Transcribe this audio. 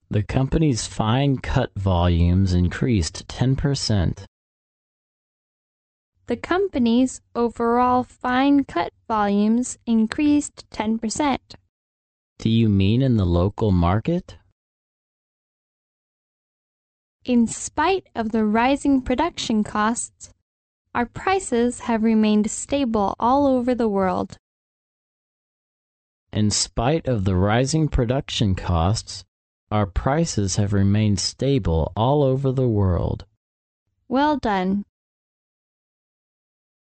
The company's fine cut volumes increased 10%. The company's overall fine cut volumes increased 10%. Do you mean in the local market? In spite of the rising production costs, our prices have remained stable all over the world. In spite of the rising production costs, our prices have remained stable all over the world. Well done.